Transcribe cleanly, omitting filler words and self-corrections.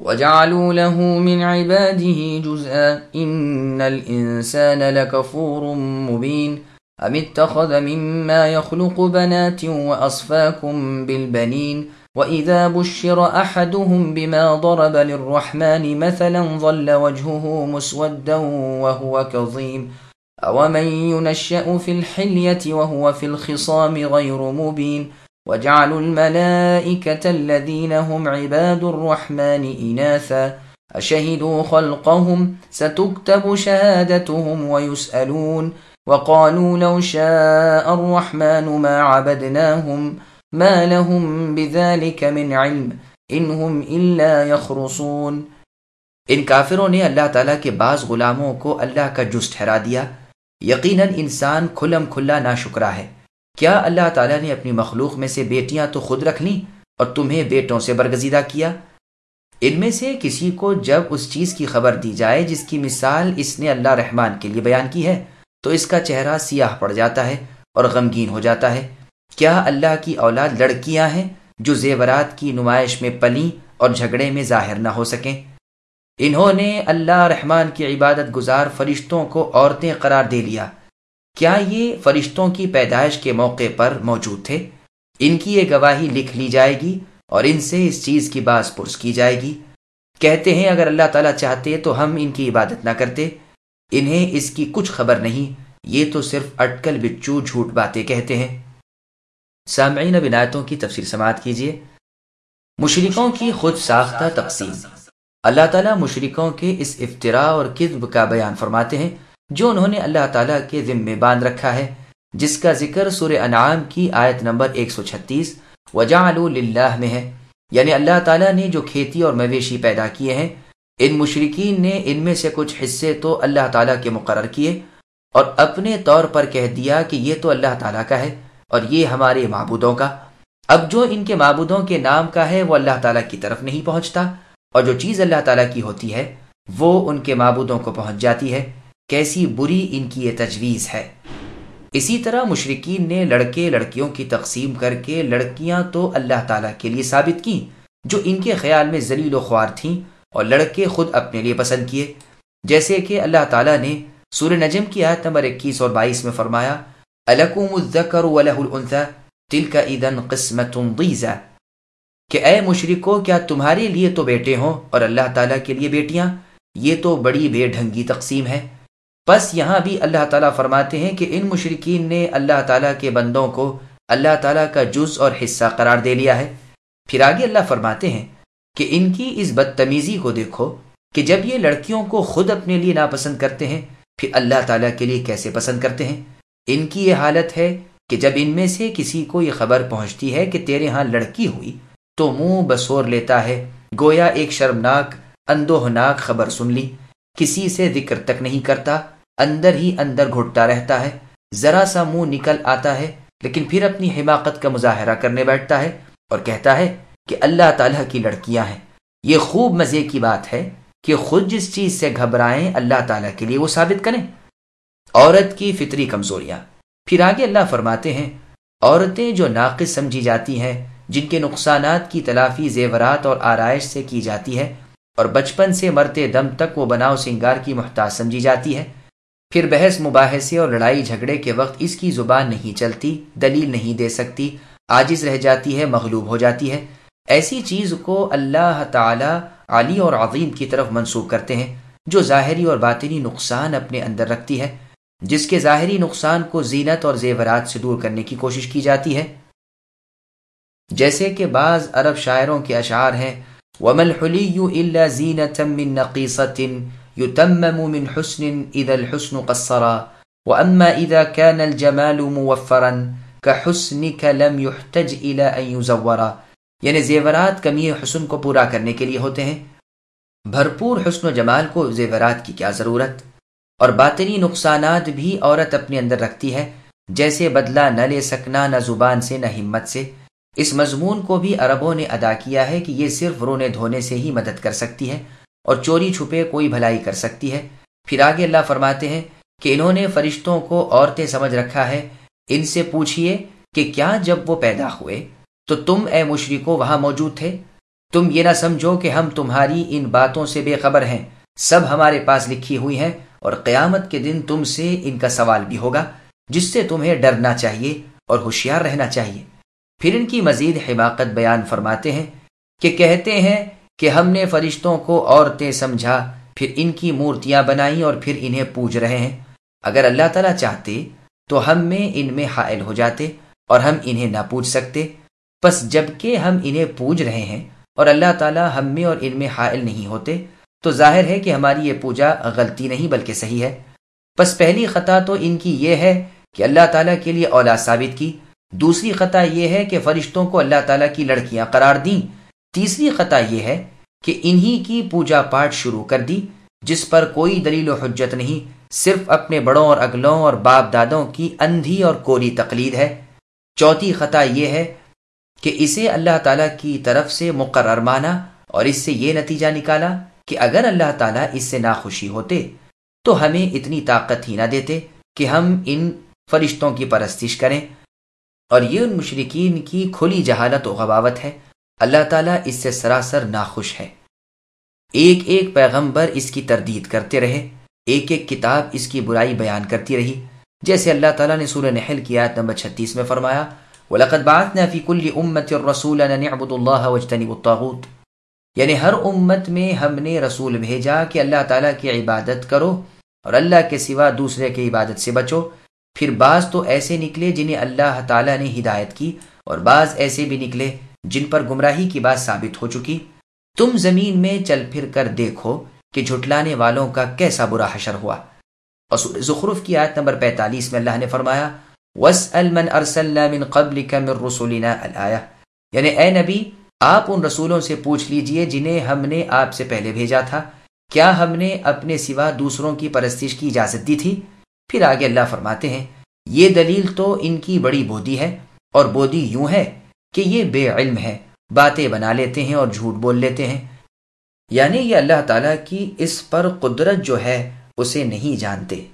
وجعلوا له من عباده جزءا إن الإنسان لكفور مبين أم اتخذ مما يخلق بنات وأصفاكم بالبنين وإذا بشر أحدهم بما ضرب للرحمن مثلا ظل وجهه مسودا وهو كظيم أومن ينشأ في الحلية وهو في الخصام غير مبين وجعلوا الملائكة الذين هم عباد الرحمن إناثا أشهدوا خلقهم ستكتب شهادتهم ويسألون وقالوا لو شاء الرحمن ما عبدناهم ما لهم بذلك من علم إن هم إلا يخرصون۔ ان کافروں نے اللہ تعالیٰ کے بعض غلاموں کو اللہ کا جز ٹھہرا دیا۔ یقیناً انسان کھلم کھلا ناشکرا ہے۔ کیا اللہ تعالیٰ نے اپنی مخلوق میں سے بیٹیاں تو خود رکھ لیں اور تمہیں بیٹوں سے برگزیدہ کیا؟ ان میں سے کسی کو جب اس چیز کی خبر دی جائے جس کی مثال اس نے اللہ رحمان کے لیے بیان کی ہے تو اس کا چہرہ سیاہ پڑ جاتا ہے اور غمگین ہو جاتا ہے۔ کیا اللہ کی اولاد لڑکیاں ہیں جو زیورات کی نمائش میں پلیں اور جھگڑے میں ظاہر نہ ہو سکیں؟ انہوں نے اللہ رحمان کی عبادت گزار فرشتوں کو عورتیں قرار دے لیا۔ کیا یہ فرشتوں کی پیدائش کے موقع پر موجود تھے؟ ان کی یہ گواہی لکھ لی جائے گی اور ان سے اس چیز کی باز پرس کی جائے گی۔ کہتے ہیں اگر اللہ تعالیٰ چاہتے تو ہم ان کی عبادت نہ کرتے۔ انہیں اس کی کچھ خبر نہیں، یہ تو صرف اٹکل بچو جھوٹ باتیں کہتے ہیں۔ سامعین اب ان آیتوں کی تفسیر سماعت کیجیے۔ مشرکوں کی خود ساختہ تقسیم۔ اللہ تعالیٰ مشرکوں کے اس افتراء اور کذب کا بیان فرماتے ہیں جو انہوں نے اللہ تعالیٰ کے ذمے باندھ رکھا ہے، جس کا ذکر سورہ انعام کی آیت نمبر 136 وَجَعَلُوا لِلَّهِ میں ہے، یعنی اللہ تعالیٰ نے جو کھیتی اور مویشی پیدا کیے ہیں، ان مشرکین نے ان میں سے کچھ حصے تو اللہ تعالیٰ کے مقرر کیے اور اپنے طور پر کہہ دیا کہ یہ تو اللہ تعالیٰ کا ہے اور یہ ہمارے معبودوں کا۔ اب جو ان کے معبودوں کے نام کا ہے وہ اللہ تعالیٰ کی طرف نہیں پہنچتا، اور جو چیز اللہ تعالیٰ کی ہوتی ہے وہ ان کے معبودوں کو پہنچ جاتی ہے۔ کیسی بری ان کی یہ تجویز ہے۔ اسی طرح مشرکین نے لڑکے لڑکیوں کی تقسیم کر کے لڑکیاں تو اللہ تعالیٰ کے لیے ثابت کیں جو ان کے خیال میں ذلیل و خوار تھیں، اور لڑکے خود اپنے لیے پسند کیے، جیسے کہ اللہ تعالیٰ نے سورہ نجم کی آیت نمبر 21 اور 22 میں فرمایا أَلَكُمُ الذَّكَرُ وَلَهُ الْأُنثَى تِلْكَ إِذًا قِسْمَةٌ ضِیزَى، کہ اے مشرکو کیا تمہارے لیے تو بیٹے ہوں اور اللہ تعالیٰ کے لیے بیٹیاں، یہ تو بڑی بے ڈھنگی تقسیم ہے۔ بس یہاں بھی اللہ تعالیٰ فرماتے ہیں کہ ان مشرکین نے اللہ تعالیٰ کے بندوں کو اللہ تعالیٰ کا جز اور حصہ قرار دے لیا ہے۔ پھر آگے اللہ فرماتے ہیں کہ ان کی اس بدتمیزی کو دیکھو کہ جب یہ لڑکیوں کو خود اپنے لیے ناپسند کرتے ہیں پھر اللہ تعالیٰ کے لیے کیسے پسند کرتے ہیں۔ ان کی یہ حالت ہے کہ جب ان میں سے کسی کو یہ خبر پہنچتی ہے کہ تیرے ہاں لڑکی ہوئی تو منہ بسور لیتا ہے، گویا ایک شرمناک اندوہناک خبر سن لی، کسی سے ذکر تک نہیں کرتا، اندر ہی اندر گھٹتا رہتا ہے، ذرا سا منہ نکل آتا ہے لیکن پھر اپنی حماقت کا مظاہرہ کرنے بیٹھتا ہے اور کہتا ہے کہ اللہ تعالیٰ کی لڑکیاں ہیں۔ یہ خوب مزے کی بات ہے کہ خود جس چیز سے گھبرائیں اللہ تعالیٰ کے لیے وہ ثابت کریں۔ عورت کی فطری کمزوریاں۔ پھر آگے اللہ فرماتے ہیں عورتیں جو ناقص سمجھی جاتی ہیں، جن کے نقصانات کی تلافی زیورات اور آرائش سے کی جاتی ہے اور بچپن سے مرتے دم تک وہ بناؤ سنگار کی محتاج سمجھی جاتی ہے، پھر بحث مباحثے اور لڑائی جھگڑے کے وقت اس کی زبان نہیں چلتی، دلیل نہیں دے سکتی، عاجز رہ جاتی ہے، مغلوب ہو جاتی ہے۔ ایسی چیز کو اللہ تعالی علی اور عظیم کی طرف منسوب کرتے ہیں جو ظاہری اور باطنی نقصان اپنے اندر رکھتی ہے، جس کے ظاہری نقصان کو زینت اور زیورات سے دور کرنے کی کوشش کی جاتی ہے، جیسے کہ بعض عرب شاعروں کے اشعار ہیں وَمَا الْحُلِيُّ إِلَّا زِينَةً مِّن نَقِيصَةٍ يُتَمَّمُ مِنْ حُسْنٍ إِذَا الْحُسْنُ قَصَّرًا وَأَمَّا إِذَا كَانَ الْجَمَالُ مُوَفَّرًا كَحُسْنِكَ لَمْ يُحْتَجْ إِلَىٰ أَن يُزَوَّرَ، یعنی زیورات کمی حسن کو پورا کرنے کے لیے ہوتے ہیں، بھرپور حسن و جمال کو زیورات کی کیا ضرورت۔ اور باطنی نقصانات بھی عورت اپنے اندر رکھتی ہے، جیسے بدلہ نہ لے سکنا نہ زبان سے نہ ہمت سے۔ اس مضمون کو بھی عربوں نے ادا کیا ہے کہ یہ صرف رونے دھونے سے ہی مدد کر سکتی ہے اور چوری چھپے کوئی بھلائی کر سکتی ہے۔ پھر آگے اللہ فرماتے ہیں کہ انہوں نے فرشتوں کو عورتیں سمجھ رکھا ہے، ان سے پوچھئے کہ کیا جب وہ پیدا ہوئے تو تم اے مشرکو وہاں موجود تھے؟ تم یہ نہ سمجھو کہ ہم تمہاری ان باتوں سے بے خبر ہیں، سب ہمارے پاس لکھی ہوئی ہیں، اور قیامت کے دن تم سے ان کا سوال بھی ہوگا، جس سے تمہیں ڈرنا چاہیے اور ہوشیار رہنا چاہیے۔ پھر ان کی مزید حماقت بیان فرماتے ہیں کہ کہتے ہیں کہ ہم نے فرشتوں کو عورتیں سمجھا، پھر ان کی مورتیاں بنائیں اور پھر انہیں پوج رہے ہیں۔ اگر اللہ تعالیٰ چاہتے تو ہم میں ان میں حائل ہو جاتے اور ہم انہیں نہ پوج سکتے، پس جب کہ ہم انہیں پوج رہے ہیں اور اللہ تعالیٰ ہم میں اور ان میں حائل نہیں ہوتے، تو ظاہر ہے کہ ہماری یہ پوجا غلطی نہیں بلکہ صحیح ہے۔ پس پہلی خطا تو ان کی یہ ہے کہ اللہ تعالیٰ کے لیے اولاد ثابت کی، دوسری خطا یہ ہے کہ فرشتوں کو اللہ تعالیٰ کی لڑکیاں قرار دیں، تیسری خطا یہ ہے کہ انہی کی پوجا پاٹ شروع کر دی جس پر کوئی دلیل و حجت نہیں، صرف اپنے بڑوں اور اگلوں اور باپ دادوں کی اندھی اور کوری تقلید ہے۔ چوتھی خطا یہ ہے کہ اسے اللہ تعالیٰ کی طرف سے مقرر مانا اور اس سے یہ نتیجہ نکالا کہ اگر اللہ تعالیٰ اس سے ناخوشی ہوتے تو ہمیں اتنی طاقت ہی نہ دیتے کہ ہم ان فرشتوں کی پرستش کریں، اور یہ ان مشرکین کی کھلی جہالت و غباوت ہے۔ اللہ تعالیٰ اس سے سراسر ناخوش ہے۔ ایک ایک پیغمبر اس کی تردید کرتے رہے، ایک ایک کتاب اس کی برائی بیان کرتی رہی، جیسے اللہ تعالیٰ نے سورہ نحل کی آیت نمبر 36 میں فرمایا، وَلَقَدْ بَعَثْنَا فِي كُلِّ أُمَّةٍ رَسُولًا أَنِ اعْبُدُوا اللَّهَ وَاجْتَنِبُوا الطَّاغُوتَ، یعنی ہر امت میں ہم نے رسول بھیجا کہ اللہ تعالیٰ کی عبادت کرو اور اللہ کے سوا دوسرے کی عبادت سے بچو۔ پھر بعض تو ایسے نکلے جنہیں اللہ تعالیٰ نے ہدایت کی، اور بعض ایسے بھی نکلے جن پر گمراہی کی بات ثابت ہو چکی۔ تم زمین میں چل پھر کر دیکھو کہ جھٹلانے والوں کا کیسا برا حشر ہوا۔ اور سورہ زخرف کی آیت نمبر 45 میں اللہ نے فرمایا، وَاسْأَلْ مَنْ أَرْسَلْنَا مِنْ قَبْلِكَ مِنْ رُسُلِنَا الْآيَةِ، یعنی اے نبی آپ ان رسولوں سے پوچھ لیجئے جنہیں ہم نے آپ سے پہلے بھیجا تھا، کیا ہم نے اپنے سوا دوسروں کی پرستش کی اجازت دی تھی؟ پھر آگے اللہ فرماتے ہیں، یہ دلیل تو ان کی بڑی بودی ہے، اور بودی یوں ہے کہ یہ بے علم ہے، باتیں بنا لیتے ہیں اور جھوٹ بول لیتے ہیں، یعنی یہ اللہ تعالیٰ کی اس پر قدرت جو ہے اسے نہیں جانتے۔